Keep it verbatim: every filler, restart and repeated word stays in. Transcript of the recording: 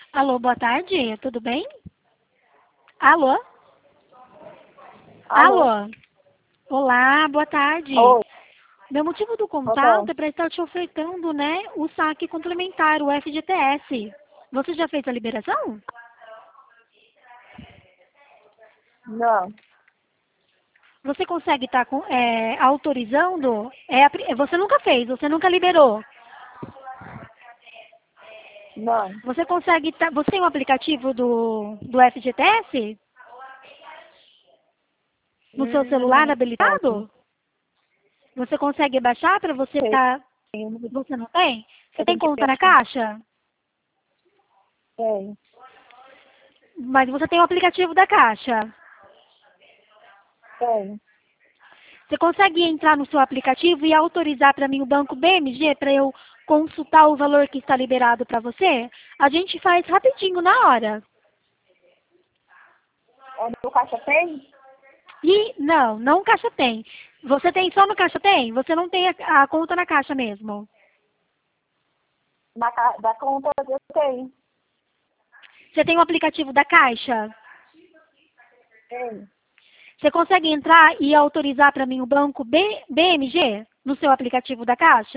Alô, boa tarde, tudo bem? Alô? Alô? Alô? Olá, boa tarde. Oi, Meu motivo do boa contato tarde. é para estar te ofertando, né, o saque complementar, o F G T S. Você já fez a liberação? Não, Você consegue estar com, é, autorizando? É, a pri- você nunca fez, você nunca liberou. não, Você consegue, tá, você tem um aplicativo do, do F G T S no seu celular hum, não, habilitado? Você consegue baixar para você estar... tenho, Você não tem? Você eu tem tenho que conta na baixar. Caixa? Tenho, Mas você tem o aplicativo da Caixa. tenho. Você consegue entrar no seu aplicativo e autorizar para mim o banco B M G para eu consultar o valor que está liberado para você? A gente faz rapidinho na hora. É no Caixa Tem? E não, não Caixa Tem. Você tem só no Caixa Tem? Você não tem a, a conta na Caixa mesmo? Na, ca- da conta eu tenho. Você tem o aplicativo da Caixa? Tenho. Você consegue entrar e autorizar para mim o banco B, BMG no seu aplicativo da Caixa?